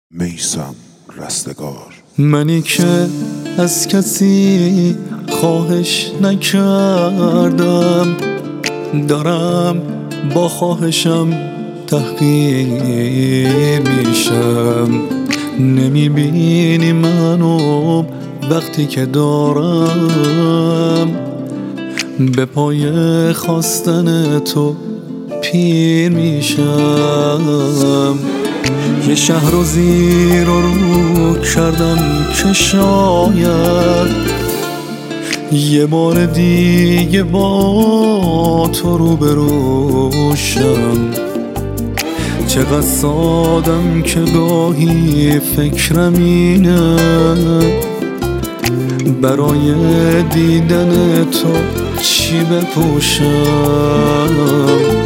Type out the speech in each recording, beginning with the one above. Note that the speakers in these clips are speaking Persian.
میثم رستگار. منی که از کسی خواهش نکردم، دارم با خواهشم تحقیر میشم. نمیبینی منو وقتی که دارم به پای خواستن تو پیر میشم. یه شهر رو زیر و رو کردم که شاید یه بار دیگه با تو روبروشم. چقدر سادم که گاهی فکرم اینه برای دیدن تو چی بپوشم.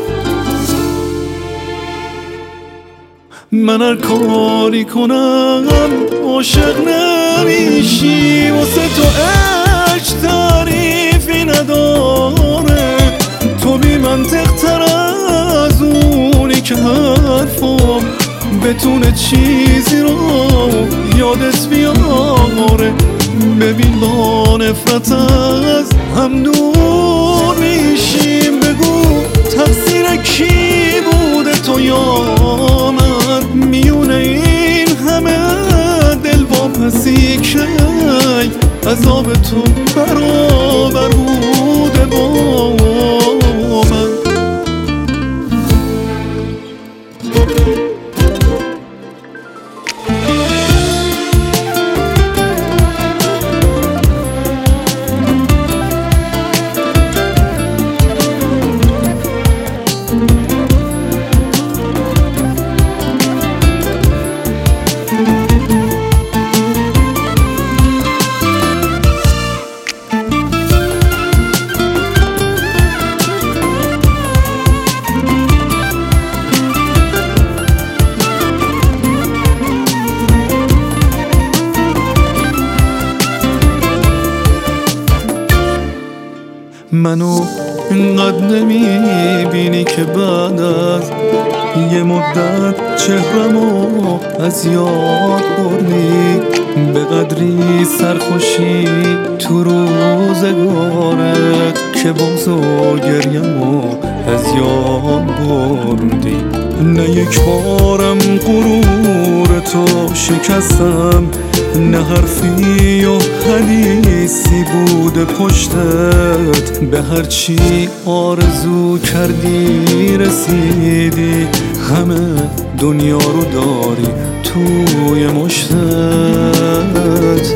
من هر کاری کنم عاشق نمیشی، واسه تو عشق تعریفی نداره. تو بی منطق تر از اونی که حرفم بتونه چیزی رو یادت بیاره. ببین با نفرت از هم دور میشیم، بگو تقصیر کی بوده تو یا من؟ میونه این همه دل واپسی که عذاب تو برابر بوده با من. منو اینقدر نمیبینی که بعد از یه مدت چهرمو از یاد بردی؟ به قدری سرخوشی تو روزگارت که باز و گریمو از یاد بردی. نه یک بارم غرور تو شکستم، نه حرفی و حدیثی بوده پشتت. به هرچی آرزو کردی رسیدی، همه دنیا رو داری توی مشتت.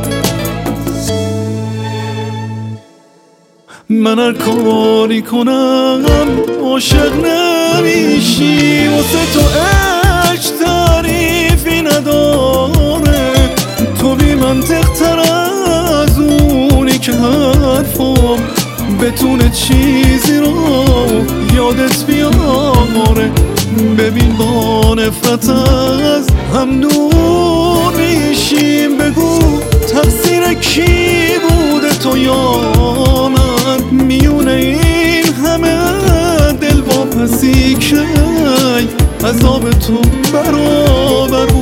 من هر کاری کنم عاشق نمیشی، واسه تو عشق تعریفی نداره. تو بی منطق تر از اونی که حرفم بتونه چیزی رو یادت بیاره. ببین با نفرت از هم دور میشیم، بگو تقصیر کی بوده تو یا من؟ میونه این همه دل واپسی که عذاب تو برابر